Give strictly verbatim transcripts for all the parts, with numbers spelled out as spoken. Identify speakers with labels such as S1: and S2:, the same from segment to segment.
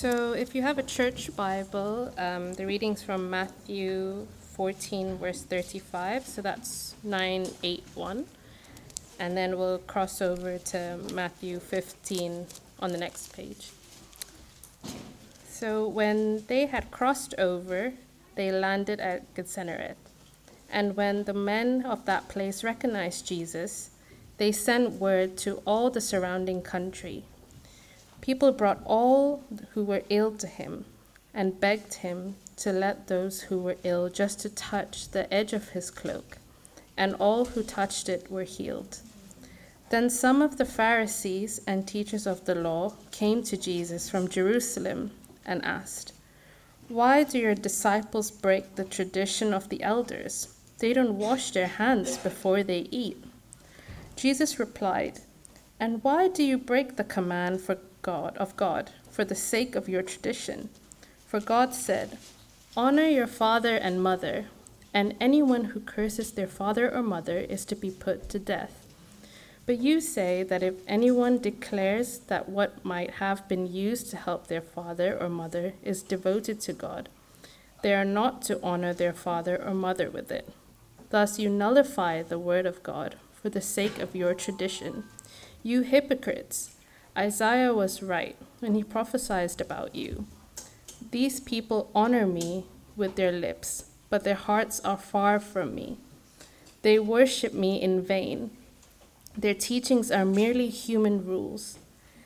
S1: So if you have a church Bible, um, the reading's from Matthew fourteen, verse thirty-five, so that's nine eight one. And then we'll cross over to Matthew fifteen on the next page. So when they had crossed over, they landed at Gennesaret. And when the men of that place recognized Jesus, they sent word to all the surrounding country. People brought all who were ill to him and begged him to let those who were ill just to touch the edge of his cloak, and all who touched it were healed. Then some of the Pharisees and teachers of the law came to Jesus from Jerusalem and asked, "Why do your disciples break the tradition of the elders? They don't wash their hands before they eat." Jesus replied, "And why do you break the command for God of God for the sake of your tradition? For God said, 'Honor your father and mother,' and anyone who curses their father or mother is to be put to death. But you say that if anyone declares that what might have been used to help their father or mother is devoted to God, they are not to honor their father or mother with it. Thus you nullify the word of God for the sake of your tradition. You hypocrites! Isaiah was right when he prophesied about you. These people honor me with their lips, but their hearts are far from me. They worship me in vain. Their teachings are merely human rules."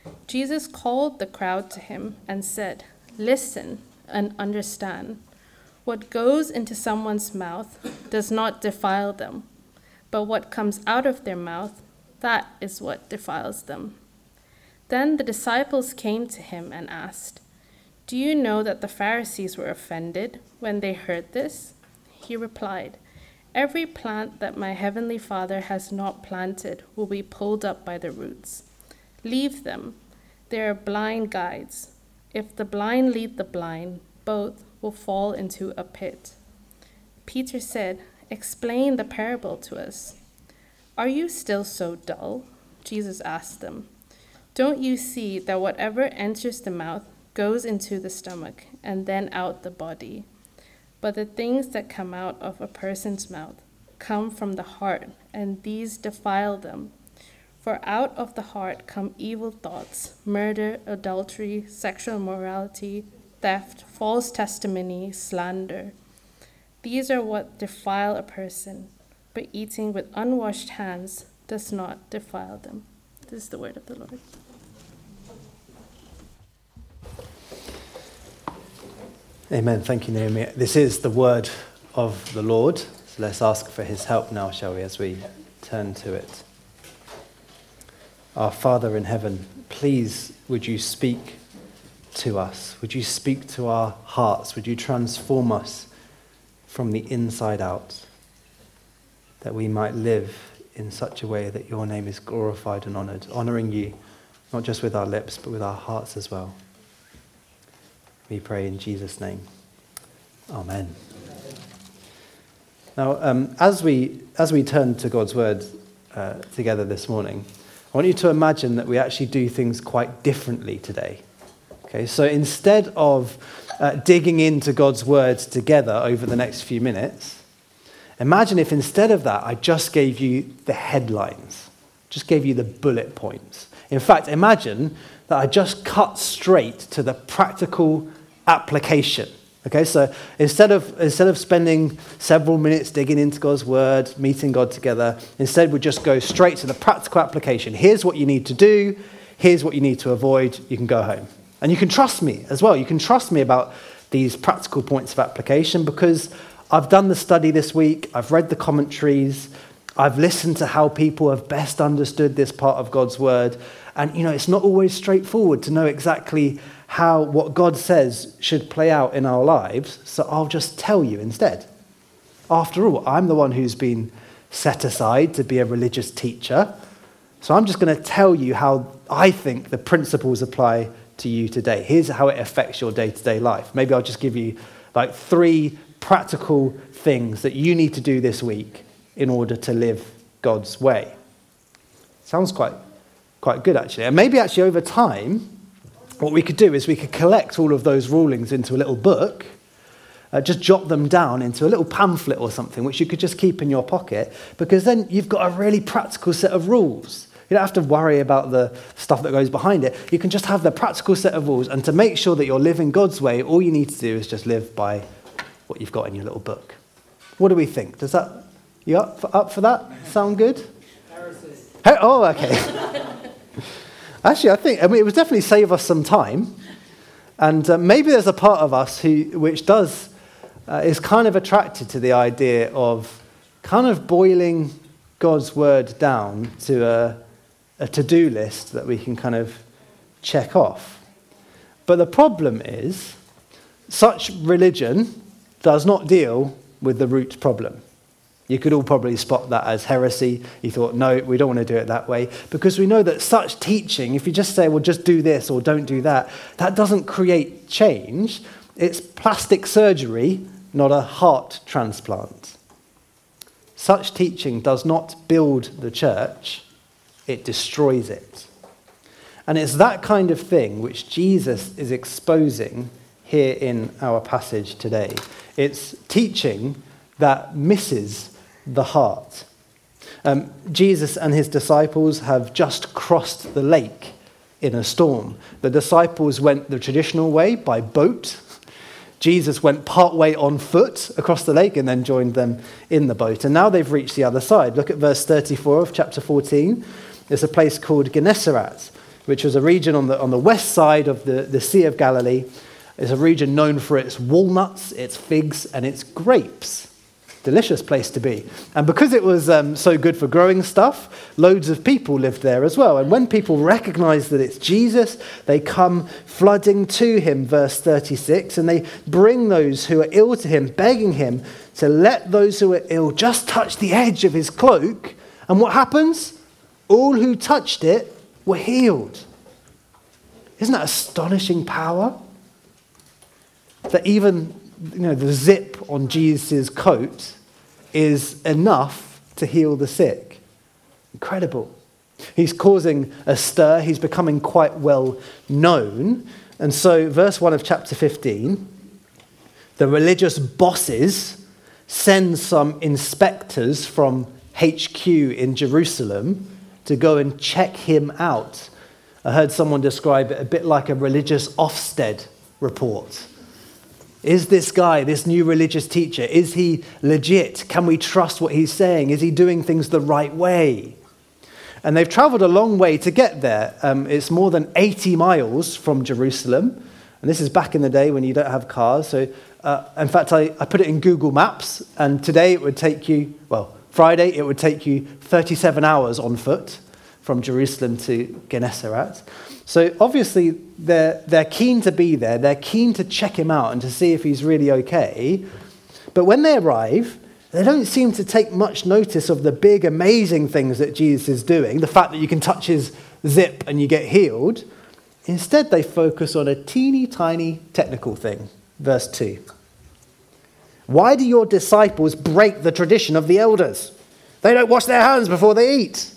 S1: Jesus called the crowd to him and said, "Listen and understand. What goes into someone's mouth does not defile them, but what comes out of their mouth, that is what defiles them." Then the disciples came to him and asked, "Do you know that the Pharisees were offended when they heard this?" He replied, "Every plant that my heavenly Father has not planted will be pulled up by the roots. Leave them. They are blind guides. If the blind lead the blind, both will fall into a pit." Peter said, "Explain the parable to us." "Are you still so dull?" Jesus asked them. "Don't you see that whatever enters the mouth goes into the stomach and then out the body? But the things that come out of a person's mouth come from the heart, and these defile them. For out of the heart come evil thoughts, murder, adultery, sexual immorality, theft, false testimony, slander. These are what defile a person, but eating with unwashed hands does not defile them." This is the word of the Lord.
S2: Amen. Thank you, Naomi. This is the word of the Lord. So let's ask for his help now, shall we, as we turn to it. Our Father in heaven, please would you speak to us? Would you speak to our hearts? Would you transform us from the inside out, that we might live in such a way that your name is glorified and honoured, honouring you, not just with our lips, but with our hearts as well. We pray in Jesus' name. Amen. Now, um, as we as we turn to God's word uh, together this morning, I want you to imagine that we actually do things quite differently today. Okay, so instead of uh, digging into God's word together over the next few minutes, imagine if instead of that, I just gave you the headlines, just gave you the bullet points. In fact, imagine that I just cut straight to the practical application. Okay, so instead of instead of spending several minutes digging into God's word, meeting God together, instead we just go straight to the practical application. Here's what you need to do. Here's what you need to avoid. You can go home. And you can trust me as well. You can trust me about these practical points of application because I've done the study this week. I've read the commentaries. I've listened to how people have best understood this part of God's word. And, you know, it's not always straightforward to know exactly how what God says should play out in our lives. So I'll just tell you instead. After all, I'm the one who's been set aside to be a religious teacher. So I'm just going to tell you how I think the principles apply to you today. Here's how it affects your day-to-day life. Maybe I'll just give you like three practical things that you need to do this week in order to live God's way. Sounds quite quite good, actually. And maybe actually over time, what we could do is we could collect all of those rulings into a little book, uh, just jot them down into a little pamphlet or something, which you could just keep in your pocket, because then you've got a really practical set of rules. You don't have to worry about the stuff that goes behind it. You can just have the practical set of rules, and to make sure that you're living God's way, all you need to do is just live by what you've got in your little book. What do we think? Does that, you up for, up for that? Sound good? Heresy. Hey, oh, okay. Actually, I think, I mean, it would definitely save us some time. And uh, maybe there's a part of us who, which does, uh, is kind of attracted to the idea of kind of boiling God's word down to a, a to-do list that we can kind of check off. But the problem is, such religion does not deal with the root problem. You could all probably spot that as heresy. You thought, no, we don't want to do it that way. Because we know that such teaching, if you just say, well, just do this or don't do that, that doesn't create change. It's plastic surgery, not a heart transplant. Such teaching does not build the church, it destroys it. And it's that kind of thing which Jesus is exposing here in our passage today. It's teaching that misses the heart. Um, Jesus and his disciples have just crossed the lake in a storm. The disciples went the traditional way by boat. Jesus went part way on foot across the lake and then joined them in the boat. And now they've reached the other side. Look at verse thirty-four of chapter fourteen. There's a place called Gennesaret, which was a region on the, on the west side of the, the Sea of Galilee. It's a region known for its walnuts, its figs, and its grapes. Delicious place to be. And because it was um, so good for growing stuff, loads of people lived there as well. And when people recognize that it's Jesus, they come flooding to him, verse thirty-six, and they bring those who are ill to him, begging him to let those who are ill just touch the edge of his cloak. And what happens? All who touched it were healed. Isn't that astonishing power? That even, you know, the zip on Jesus' coat is enough to heal the sick. Incredible. He's causing a stir. He's becoming quite well known. And so, verse one of chapter fifteen, the religious bosses send some inspectors from H Q in Jerusalem to go and check him out. I heard someone describe it a bit like a religious Ofsted report. Is this guy, this new religious teacher, is he legit? Can we trust what he's saying? Is he doing things the right way? And they've traveled a long way to get there. Um, it's more than eighty miles from Jerusalem. And this is back in the day when you don't have cars. So, uh, in fact, I, I put it in Google Maps. And today it would take you, well, Friday, it would take you thirty-seven hours on foot from Jerusalem to Gennesaret. So obviously they're, they're keen to be there. They're keen to check him out and to see if he's really okay. But when they arrive, they don't seem to take much notice of the big, amazing things that Jesus is doing, the fact that you can touch his zip and you get healed. Instead, they focus on a teeny tiny technical thing. Verse two. Why do your disciples break the tradition of the elders? They don't wash their hands before they eat.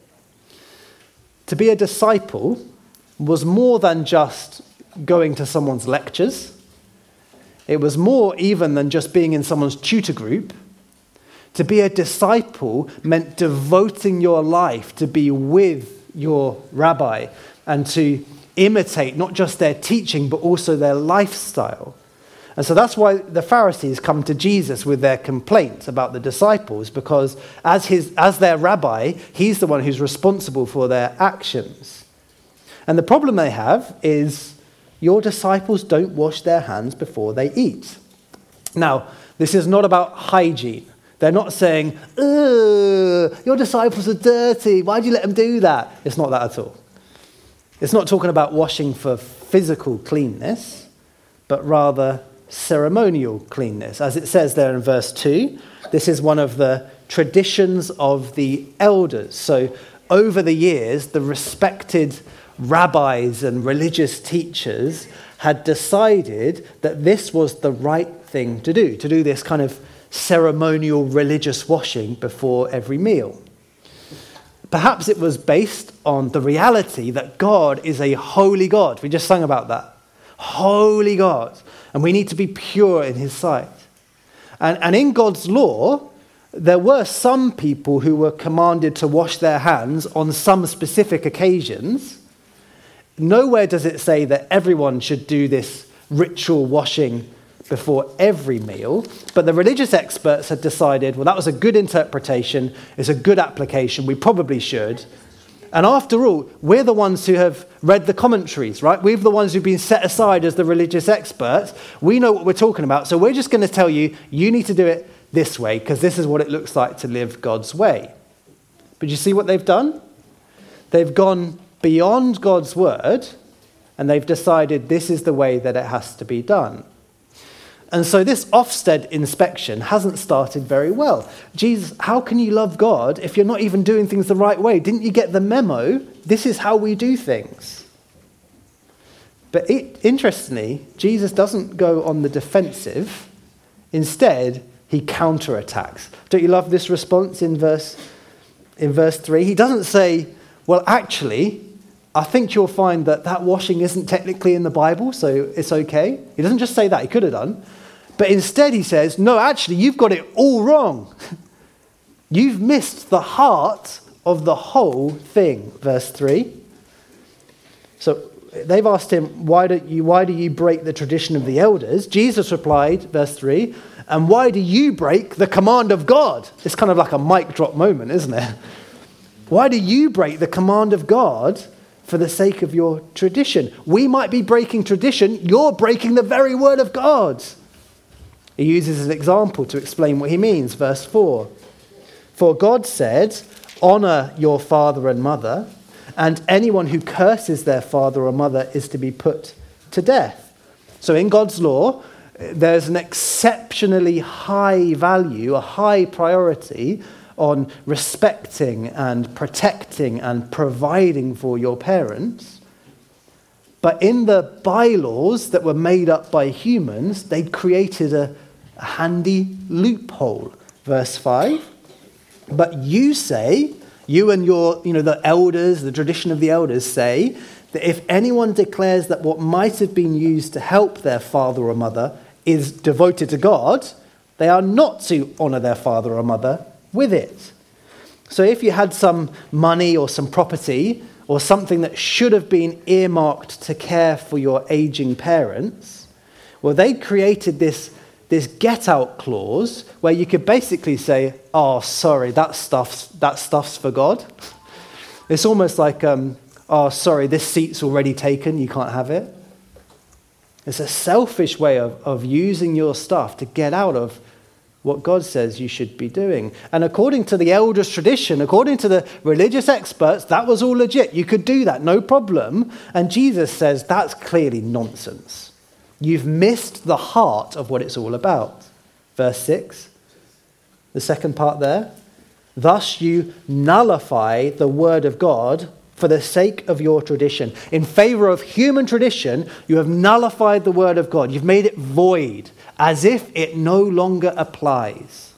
S2: To be a disciple was more than just going to someone's lectures. It was more even than just being in someone's tutor group. To be a disciple meant devoting your life to be with your rabbi and to imitate not just their teaching, but also their lifestyle. And so that's why the Pharisees come to Jesus with their complaint about the disciples, because as his, as their rabbi, he's the one who's responsible for their actions. And the problem they have is your disciples don't wash their hands before they eat. Now, this is not about hygiene. They're not saying, ugh, your disciples are dirty. Why do you let them do that? It's not that at all. It's not talking about washing for physical cleanness, but rather ceremonial cleanness. As it says there in verse two, this is one of the traditions of the elders. So over the years, the respected rabbis and religious teachers had decided that this was the right thing to do, to do this kind of ceremonial religious washing before every meal. Perhaps it was based on the reality that God is a holy God. We just sang about that. Holy God. And we need to be pure in his sight. And, and in God's law, there were some people who were commanded to wash their hands on some specific occasions. Nowhere does it say that everyone should do this ritual washing before every meal. But the religious experts had decided, well, that was a good interpretation. It's a good application. We probably should. And after all, we're the ones who have read the commentaries, right? We're the ones who've been set aside as the religious experts. We know what we're talking about. So we're just going to tell you, you need to do it this way, because this is what it looks like to live God's way. But you see what they've done? They've gone beyond God's word, and they've decided this is the way that it has to be done. And so this Ofsted inspection hasn't started very well. Jesus, how can you love God if you're not even doing things the right way? Didn't you get the memo? This is how we do things. But it, interestingly, Jesus doesn't go on the defensive. Instead, he counterattacks. Don't you love this response in verse, in verse three? He doesn't say, well, actually, I think you'll find that that washing isn't technically in the Bible, so it's okay. He doesn't just say that. He could have done. But instead he says, no, actually, you've got it all wrong. You've missed the heart of the whole thing. Verse three. So they've asked him, why do you, why do you break the tradition of the elders? Jesus replied, verse three, and why do you break the command of God? It's kind of like a mic drop moment, isn't it? Why do you break the command of God for the sake of your tradition? We might be breaking tradition. You're breaking the very word of God. He uses an example to explain what he means. Verse four. For God said, honor your father and mother, and anyone who curses their father or mother is to be put to death. So in God's law, there's an exceptionally high value, a high priority on respecting and protecting and providing for your parents. But in the bylaws that were made up by humans, they'd created a, a handy loophole. Verse five. But you say, you and your, you know, the elders, the tradition of the elders say, that if anyone declares that what might have been used to help their father or mother is devoted to God, they are not to honor their father or mother with it. So if you had some money or some property or something that should have been earmarked to care for your aging parents, well, they created this, this get-out clause where you could basically say, oh, sorry, that stuff's, that stuff's for God. It's almost like, um, oh, sorry, this seat's already taken, you can't have it. It's a selfish way of, of using your stuff to get out of what God says you should be doing. And according to the elders' tradition, according to the religious experts, that was all legit. You could do that, no problem. And Jesus says that's clearly nonsense. You've missed the heart of what it's all about. Verse six, the second part there. Thus you nullify the word of God for the sake of your tradition. In favor of human tradition, you have nullified the word of God. You've made it void, as if it no longer applies.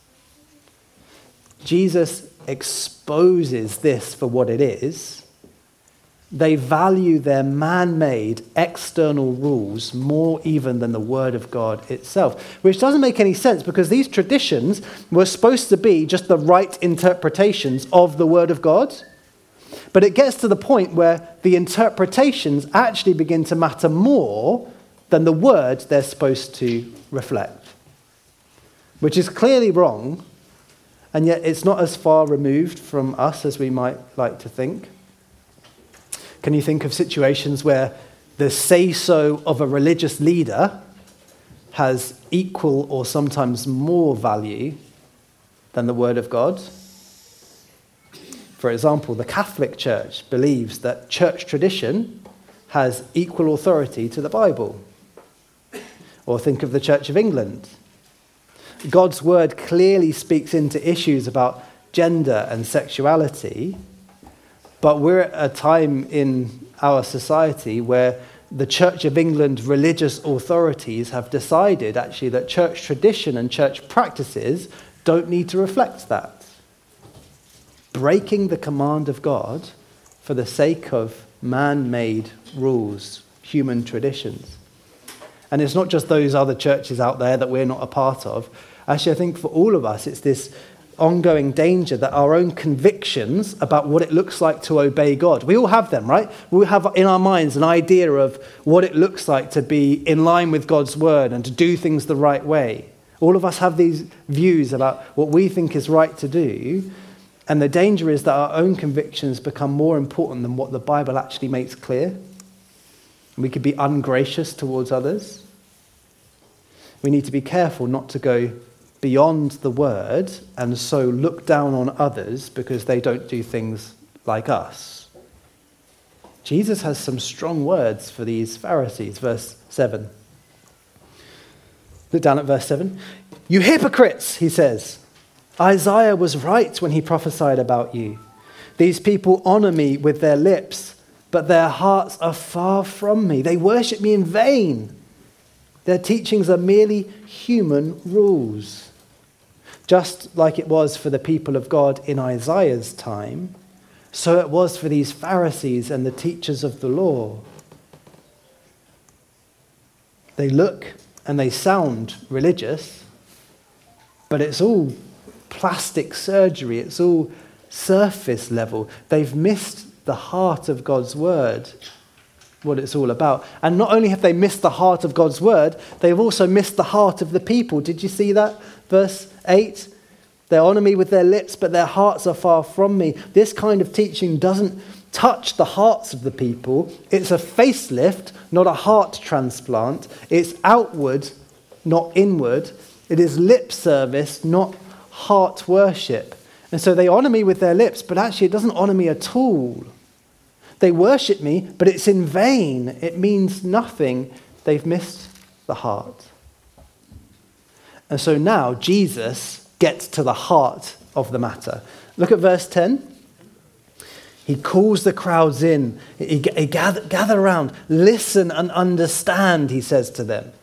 S2: Jesus exposes this for what it is. They value their man-made external rules more even than the word of God itself, which doesn't make any sense because these traditions were supposed to be just the right interpretations of the word of God. But it gets to the point where the interpretations actually begin to matter more than the words they're supposed to reflect, which is clearly wrong, and yet it's not as far removed from us as we might like to think. Can you think of situations where the say-so of a religious leader has equal or sometimes more value than the word of God? For example, the Catholic Church believes that church tradition has equal authority to the Bible. Or think of the Church of England. God's word clearly speaks into issues about gender and sexuality, but we're at a time in our society where the Church of England religious authorities have decided actually that church tradition and church practices don't need to reflect that. breaking the command of God for the sake of man-made rules, human traditions. And it's not just those other churches out there that we're not a part of. Actually, I think for all of us, it's this ongoing danger that our own convictions about what it looks like to obey God, we all have them, right? We have in our minds an idea of what it looks like to be in line with God's word and to do things the right way. All of us have these views about what we think is right to do. And the danger is that our own convictions become more important than what the Bible actually makes clear. We could be ungracious towards others. We need to be careful not to go beyond the word and so look down on others because they don't do things like us. Jesus has some strong words for these Pharisees. Verse seven. Look down at verse seven. You hypocrites, he says. Isaiah was right when he prophesied about you. These people honor me with their lips, but their hearts are far from me. They worship me in vain. Their teachings are merely human rules. Just like it was for the people of God in Isaiah's time, so it was for these Pharisees and the teachers of the law. They look and they sound religious, but it's all plastic surgery. It's all surface level. They've missed the heart of God's word, what it's all about. And not only have they missed the heart of God's word, they've also missed the heart of the people. Did you see that? Verse eight. They honor me with their lips, but their hearts are far from me. This kind of teaching doesn't touch the hearts of the people. It's a facelift, not a heart transplant. It's outward, not inward. It is lip service, not heart worship. And so they honor me with their lips, but actually it doesn't honor me at all. They worship me, but it's in vain. It means nothing. They've missed the heart. And so now Jesus gets to the heart of the matter. Look at verse ten. He calls the crowds in. He, he gather, gather around. Listen and understand, he says to them.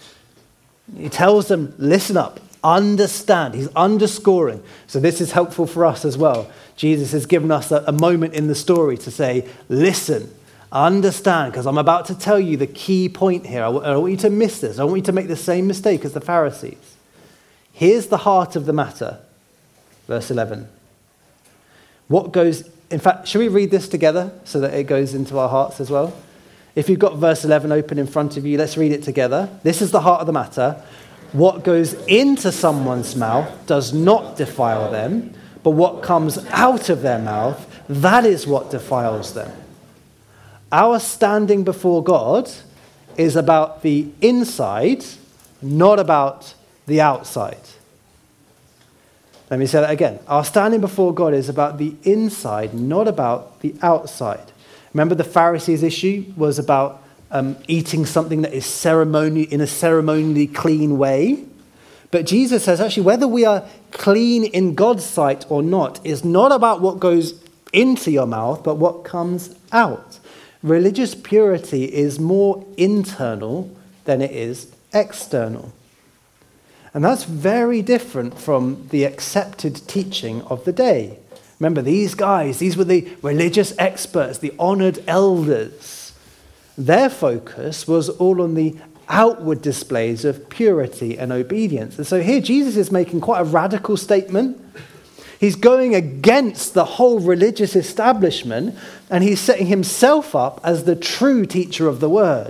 S2: He tells them, listen up, understand. He's underscoring. So this is helpful for us as well. Jesus has given us a, a moment in the story to say, listen, understand, because I'm about to tell you the key point here. I, I don't want you to miss this. I don't want you to make the same mistake as the Pharisees. Here's the heart of the matter. Verse eleven. What goes, in fact, should we read this together so that it goes into our hearts as well? If you've got verse eleven open in front of you, let's read it together. This is the heart of the matter. What goes into someone's mouth does not defile them, but what comes out of their mouth, that is what defiles them. Our standing before God is about the inside, not about the outside. Let me say that again. Our standing before God is about the inside, not about the outside. Remember the Pharisees' issue was about um, eating something that is ceremony in a ceremonially clean way. But Jesus says actually whether we are clean in God's sight or not is not about what goes into your mouth, but what comes out. Religious purity is more internal than it is external. And that's very different from the accepted teaching of the day. Remember, these guys, these were the religious experts, the honored elders. Their focus was all on the outward displays of purity and obedience. And so here Jesus is making quite a radical statement. He's going against the whole religious establishment, and he's setting himself up as the true teacher of the word.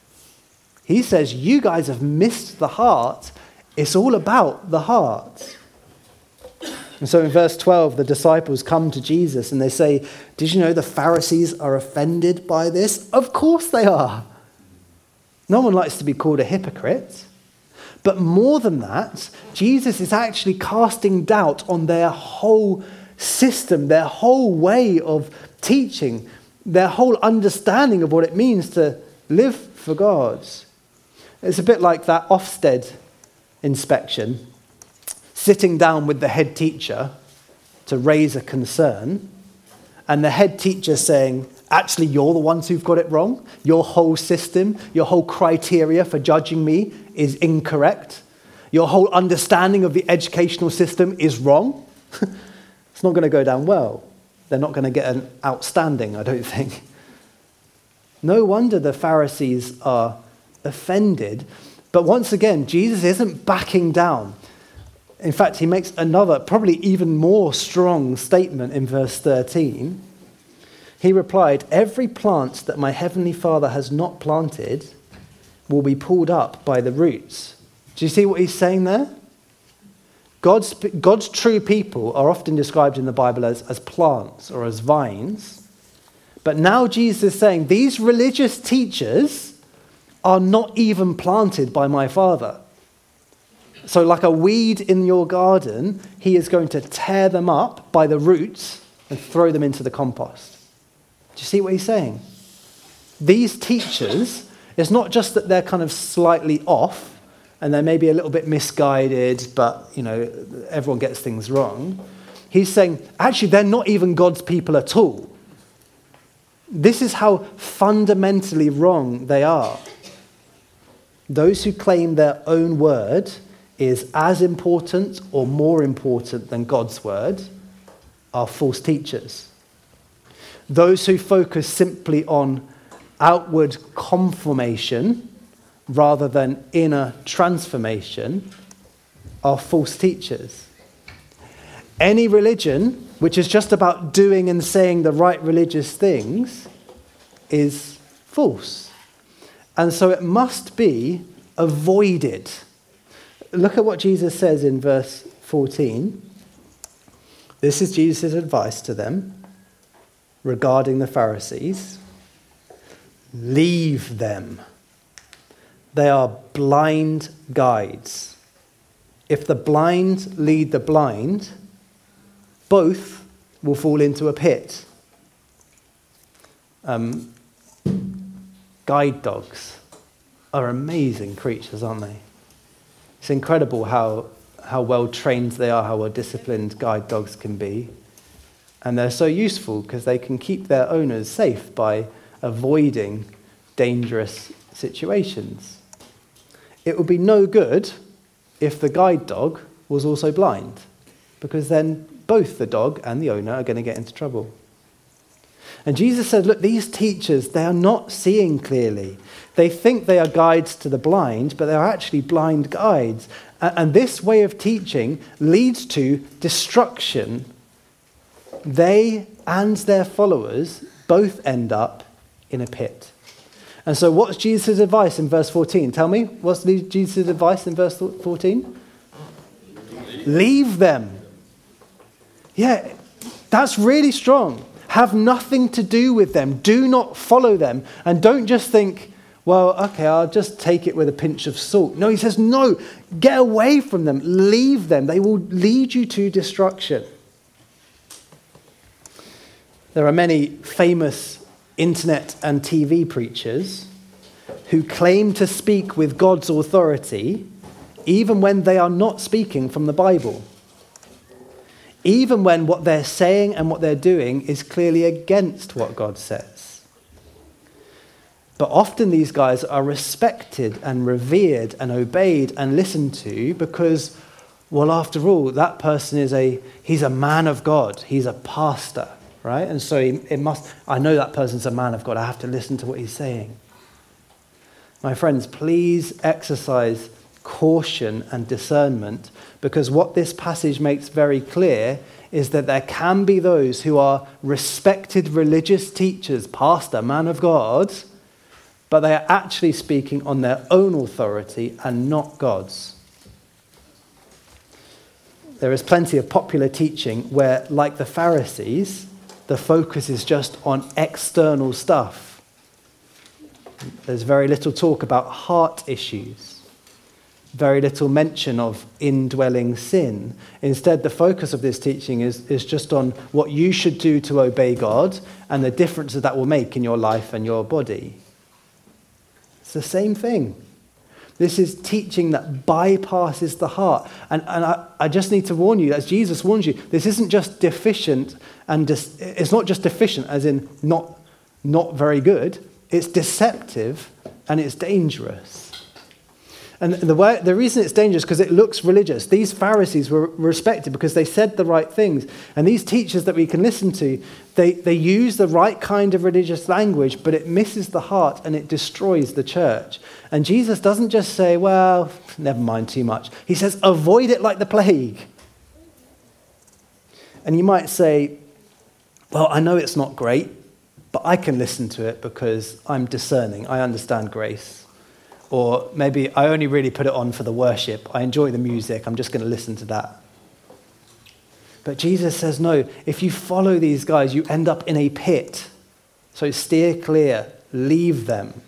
S2: He says, you guys have missed the heart. It's all about the heart. And so in verse twelve, the disciples come to Jesus and they say, did you know the Pharisees are offended by this? Of course they are. No one likes to be called a hypocrite. But more than that, Jesus is actually casting doubt on their whole system, their whole way of teaching, their whole understanding of what it means to live for God. It's a bit like that Ofsted inspection, sitting down with the head teacher to raise a concern, and the head teacher saying, actually, you're the ones who've got it wrong. Your whole system, your whole criteria for judging me is incorrect. Your whole understanding of the educational system is wrong. It's It's not going to go down well. They're not going to get an outstanding, I don't think. No wonder the Pharisees are offended. But once again, Jesus isn't backing down. In fact, he makes another, probably even more strong statement in verse thirteen. He replied, "Every plant that my heavenly Father has not planted will be pulled up by the roots." Do you see what he's saying there? God's, God's true people are often described in the Bible as, as plants or as vines. But now Jesus is saying these religious teachers are not even planted by my Father. So like a weed in your garden, he is going to tear them up by the roots and throw them into the compost. Do you see what he's saying? These teachers, it's not just that they're kind of slightly off and they're maybe a little bit misguided, but, you know, everyone gets things wrong. He's saying, actually, they're not even God's people at all. This is how fundamentally wrong they are. Those who claim their own word is as important or more important than God's word are false teachers. Those who focus simply on outward conformation rather than inner transformation are false teachers. Any religion which is just about doing and saying the right religious things is false. And so it must be avoided. Look at what Jesus says in verse fourteen. This is Jesus' advice to them regarding the Pharisees. Leave them. They are blind guides. If the blind lead the blind, both will fall into a pit. Um, guide dogs are amazing creatures, aren't they? It's incredible how, how well trained they are, how well disciplined guide dogs can be. And they're so useful because they can keep their owners safe by avoiding dangerous situations. It would be no good if the guide dog was also blind, because then both the dog and the owner are going to get into trouble. And Jesus said, look, these teachers, they are not seeing clearly. They think they are guides to the blind, but they are actually blind guides. And this way of teaching leads to destruction. They and their followers both end up in a pit. And so what's Jesus' advice in verse fourteen? Tell me, what's Jesus' advice in verse fourteen? Leave them. Yeah, that's really strong. Have nothing to do with them. Do not follow them. And don't just think, well, okay, I'll just take it with a pinch of salt. No, he says, no, get away from them. Leave them. They will lead you to destruction. There are many famous internet and T V preachers who claim to speak with God's authority even when they are not speaking from the Bible. Even when what they're saying and what they're doing is clearly against what God says. But often these guys are respected and revered and obeyed and listened to because, well, after all, that person is a, he's a man of God. He's a pastor, right? And so he, it must, I know that person's a man of God. I have to listen to what he's saying. My friends, please exercise caution and discernment, because what this passage makes very clear is that there can be those who are respected religious teachers, pastor, man of God, but they are actually speaking on their own authority and not God's. There is plenty of popular teaching where, like the Pharisees, the focus is just on external stuff. There's very little talk about heart issues. Very little mention of indwelling sin. Instead, the focus of this teaching is, is just on what you should do to obey God and the difference that that will make in your life and your body. It's the same thing. This is teaching that bypasses the heart. And, and I, I just need to warn you, as Jesus warns you, this isn't just deficient, and dis, it's not just deficient as in not, not very good. It's deceptive and it's dangerous. And the, way, the reason it's dangerous because it looks religious. These Pharisees were respected because they said the right things. And these teachers that we can listen to, they, they use the right kind of religious language, but it misses the heart and it destroys the church. And Jesus doesn't just say, well, never mind too much. He says, avoid it like the plague. And you might say, well, I know it's not great, but I can listen to it because I'm discerning. I understand grace. Or maybe I only really put it on for the worship. I enjoy the music. I'm just going to listen to that. But Jesus says, no, if you follow these guys, you end up in a pit. So steer clear. Leave them.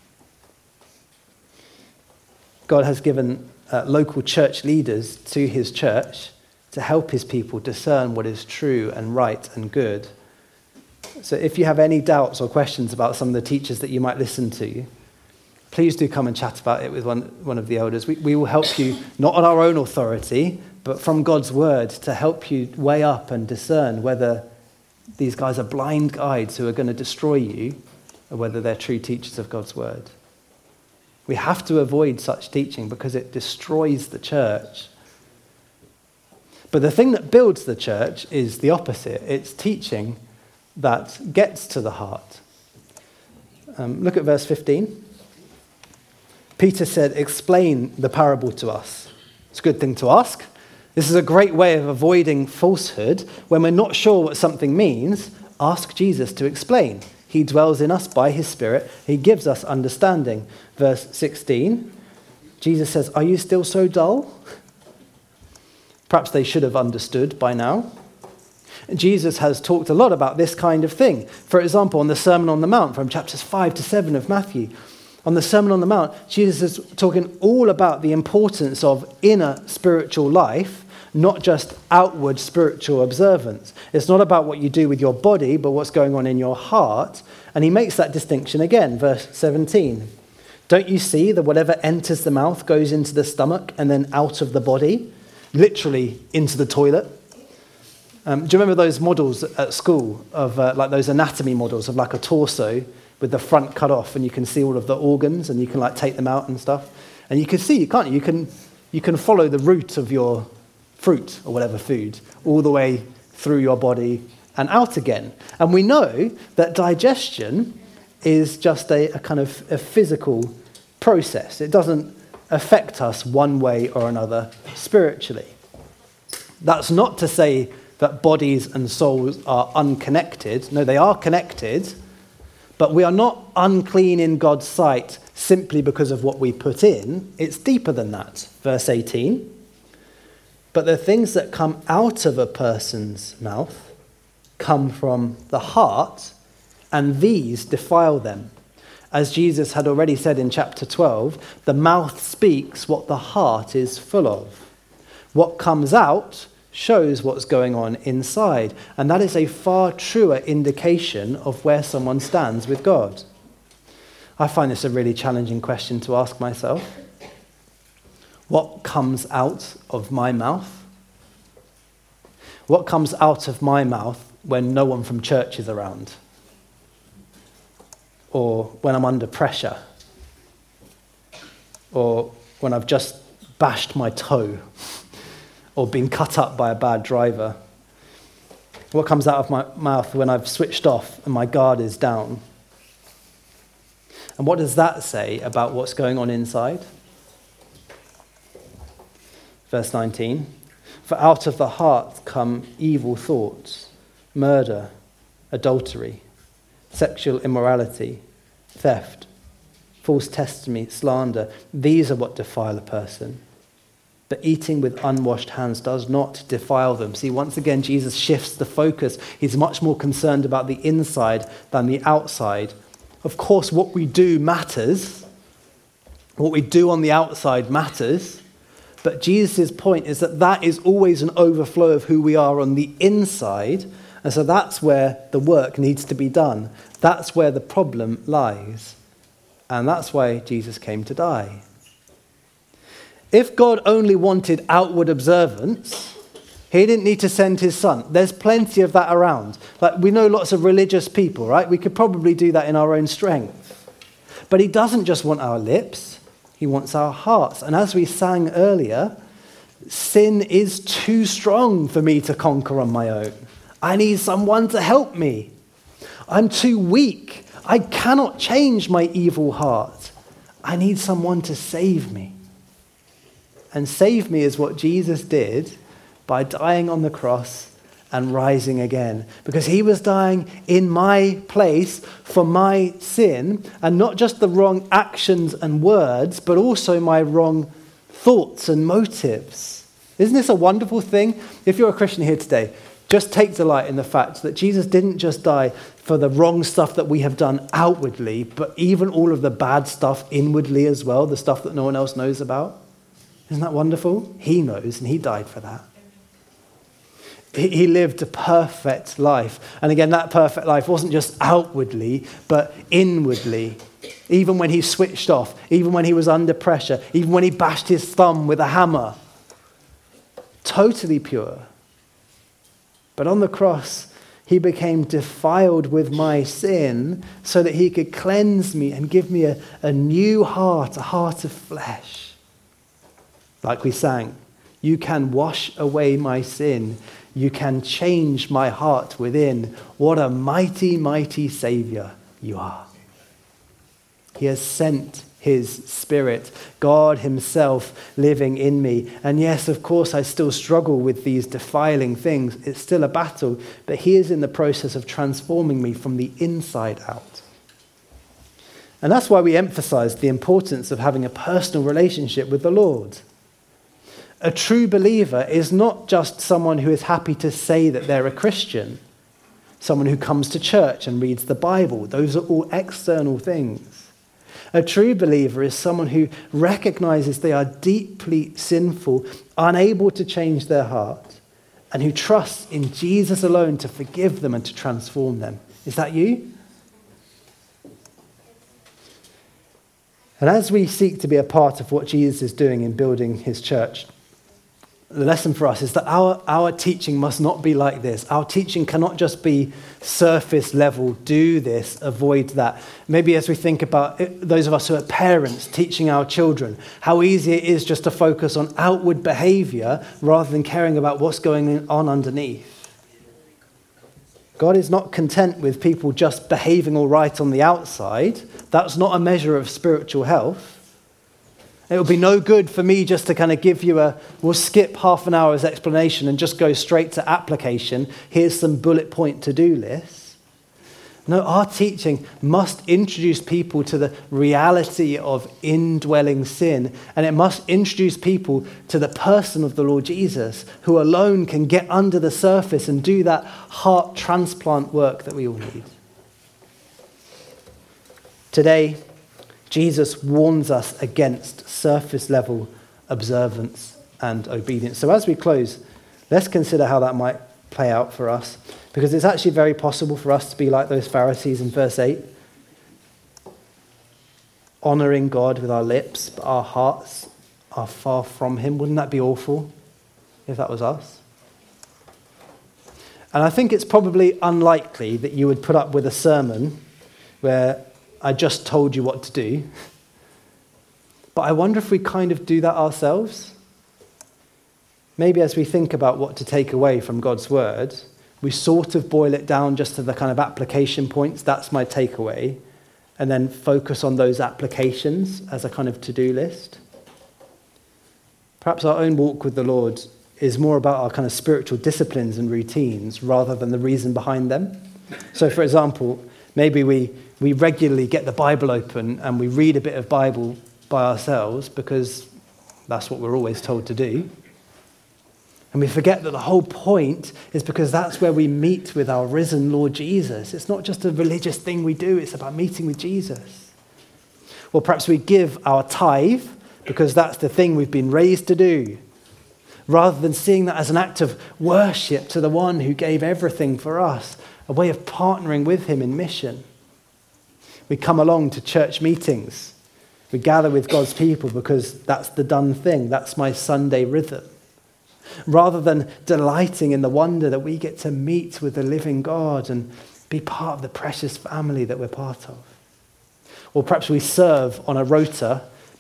S2: God has given uh, local church leaders to his church to help his people discern what is true and right and good. So if you have any doubts or questions about some of the teachers that you might listen to, please do come and chat about it with one, one of the elders. We, we will help you, not on our own authority, but from God's word to help you weigh up and discern whether these guys are blind guides who are going to destroy you or whether they're true teachers of God's word. We have to avoid such teaching because it destroys the church. But the thing that builds the church is the opposite. It's teaching that gets to the heart. Um, look at verse fifteen. Peter said, explain the parable to us. It's a good thing to ask. This is a great way of avoiding falsehood. When we're not sure what something means, ask Jesus to explain. He dwells in us by his Spirit. He gives us understanding. Verse sixteen, Jesus says, are you still so dull? Perhaps they should have understood by now. Jesus has talked a lot about this kind of thing. For example, on the Sermon on the Mount from chapters five to seven of Matthew. On the Sermon on the Mount, Jesus is talking all about the importance of inner spiritual life, not just outward spiritual observance. It's not about what you do with your body, but what's going on in your heart. And he makes that distinction again, verse seventeen. Don't you see that whatever enters the mouth goes into the stomach and then out of the body? Literally into the toilet. Um, do you remember those models at school of uh, like those anatomy models of like a torso with the front cut off, and you can see all of the organs, and you can like take them out and stuff, and you can see, can't you? You can you can follow the route of your fruit or whatever food all the way through your body and out again. And we know that digestion is just a, a kind of a physical process. It doesn't affect us one way or another spiritually. That's not to say that bodies and souls are unconnected. No, they are connected. But we are not unclean in God's sight simply because of what we put in. It's deeper than that. Verse eighteen. But the things that come out of a person's mouth come from the heart, and these defile them. As Jesus had already said in chapter twelve, the mouth speaks what the heart is full of. What comes out shows what's going on inside. And that is a far truer indication of where someone stands with God. I find this a really challenging question to ask myself. What comes out of my mouth? What comes out of my mouth when no one from church is around? Or when I'm under pressure? Or when I've just bashed my toe? Or been cut up by a bad driver? What comes out of my mouth when I've switched off and my guard is down? And what does that say about what's going on inside? Verse nineteen, for out of the heart come evil thoughts, murder, adultery, sexual immorality, theft, false testimony, slander. These are what defile a person. But eating with unwashed hands does not defile them. See, once again, Jesus shifts the focus. He's much more concerned about the inside than the outside. Of course, what we do matters. What we do on the outside matters. But Jesus' point is that that is always an overflow of who we are on the inside. And so that's where the work needs to be done. That's where the problem lies. And that's why Jesus came to die. If God only wanted outward observance, he didn't need to send his son. There's plenty of that around. Like, we know lots of religious people, right? We could probably do that in our own strength. But he doesn't just want our lips. He wants our hearts. And as we sang earlier, sin is too strong for me to conquer on my own. I need someone to help me. I'm too weak. I cannot change my evil heart. I need someone to save me. And save me is what Jesus did by dying on the cross and rising again. Because he was dying in my place for my sin, and not just the wrong actions and words, but also my wrong thoughts and motives. Isn't this a wonderful thing? If you're a Christian here today, just take delight in the fact that Jesus didn't just die for the wrong stuff that we have done outwardly, but even all of the bad stuff inwardly as well, the stuff that no one else knows about. Isn't that wonderful? He knows, and he died for that. He lived a perfect life. And again, that perfect life wasn't just outwardly, but inwardly. Even when he switched off, even when he was under pressure, even when he bashed his thumb with a hammer. Totally pure. But on the cross, he became defiled with my sin so that he could cleanse me and give me a, a new heart, a heart of flesh. Like we sang, you can wash away my sin. You can change my heart within. What a mighty, mighty Savior you are. He has sent his Spirit, God himself living in me. And yes, of course, I still struggle with these defiling things. It's still a battle, but he is in the process of transforming me from the inside out. And that's why we emphasize the importance of having a personal relationship with the Lord. A true believer is not just someone who is happy to say that they're a Christian, someone who comes to church and reads the Bible. Those are all external things. A true believer is someone who recognizes they are deeply sinful, unable to change their heart, and who trusts in Jesus alone to forgive them and to transform them. Is that you? And as we seek to be a part of what Jesus is doing in building his church, the lesson for us is that our, our teaching must not be like this. Our teaching cannot just be surface level, do this, avoid that. Maybe as we think about it, those of us who are parents teaching our children, how easy it is just to focus on outward behavior rather than caring about what's going on underneath. God is not content with people just behaving all right on the outside. That's not a measure of spiritual health. It would be no good for me just to kind of give you a, we'll skip half an hour's explanation and just go straight to application. Here's some bullet point to-do lists. No, our teaching must introduce people to the reality of indwelling sin, and it must introduce people to the person of the Lord Jesus, who alone can get under the surface and do that heart transplant work that we all need. Today, Jesus warns us against surface level observance and obedience. So as we close, let's consider how that might play out for us, because it's actually very possible for us to be like those Pharisees in verse eight, honoring God with our lips, but our hearts are far from him. Wouldn't that be awful if that was us? And I think it's probably unlikely that you would put up with a sermon where I just told you what to do. But I wonder if we kind of do that ourselves. Maybe as we think about what to take away from God's word, we sort of boil it down just to the kind of application points. That's my takeaway. And then focus on those applications as a kind of to-do list. Perhaps our own walk with the Lord is more about our kind of spiritual disciplines and routines rather than the reason behind them. So, for example, maybe we We regularly get the Bible open and we read a bit of Bible by ourselves because that's what we're always told to do. And we forget that the whole point is because that's where we meet with our risen Lord Jesus. It's not just a religious thing we do, it's about meeting with Jesus. Or perhaps we give our tithe because that's the thing we've been raised to do, rather than seeing that as an act of worship to the one who gave everything for us, a way of partnering with him in mission. We come along to church meetings. We gather with God's people because that's the done thing. That's my Sunday rhythm. Rather than delighting in the wonder that we get to meet with the living God and be part of the precious family that we're part of. Or perhaps we serve on a rota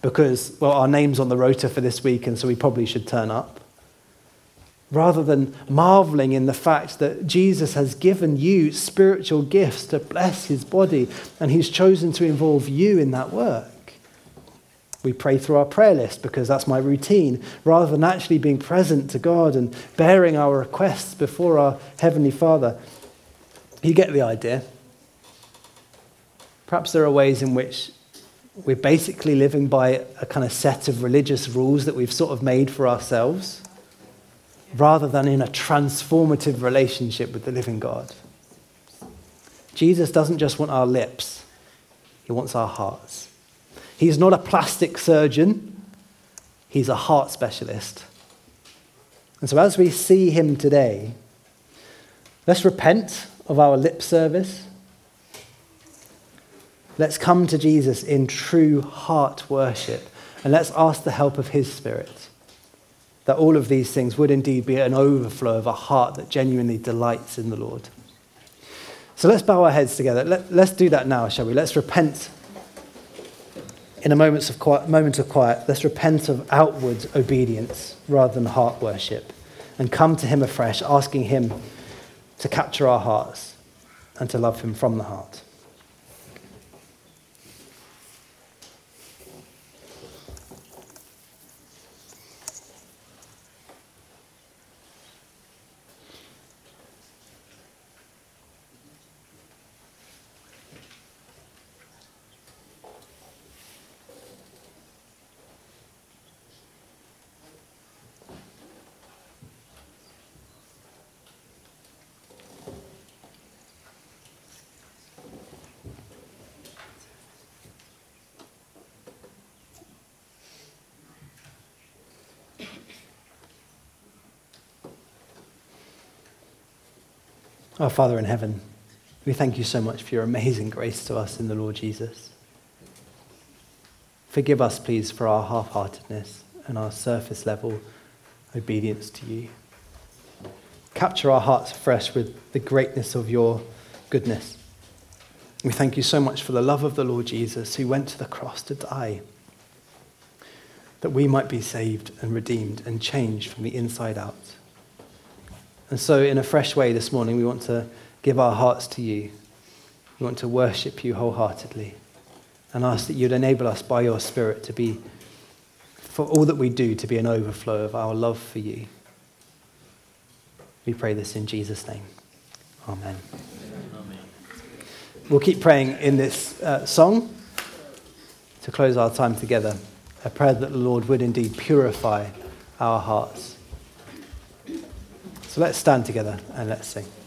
S2: because, well, our name's on the rota for this week and so we probably should turn up. Rather than marveling in the fact that Jesus has given you spiritual gifts to bless his body and he's chosen to involve you in that work. We pray through our prayer list because that's my routine, rather than actually being present to God and bearing our requests before our Heavenly Father. You get the idea. Perhaps there are ways in which we're basically living by a kind of set of religious rules that we've sort of made for ourselves, rather than in a transformative relationship with the living God. Jesus doesn't just want our lips, he wants our hearts. He's not a plastic surgeon, he's a heart specialist. And so as we see him today, let's repent of our lip service. Let's come to Jesus in true heart worship, and let's ask the help of his Spirit, that all of these things would indeed be an overflow of a heart that genuinely delights in the Lord. So let's bow our heads together. Let, let's do that now, shall we? Let's repent in a moment of quiet, moment of quiet. Let's repent of outward obedience rather than heart worship, and come to him afresh, asking him to capture our hearts and to love him from the heart. Our Father in heaven, we thank you so much for your amazing grace to us in the Lord Jesus. Forgive us, please, for our half-heartedness and our surface level obedience to you. Capture our hearts afresh with the greatness of your goodness. We thank you so much for the love of the Lord Jesus, who went to the cross to die, that we might be saved and redeemed and changed from the inside out. And so in a fresh way this morning, we want to give our hearts to you. We want to worship you wholeheartedly and ask that you'd enable us by your Spirit to be, for all that we do, to be an overflow of our love for you. We pray this in Jesus' name. Amen. Amen. We'll keep praying in this uh, song to close our time together, a prayer that the Lord would indeed purify our hearts. So let's stand together and let's sing.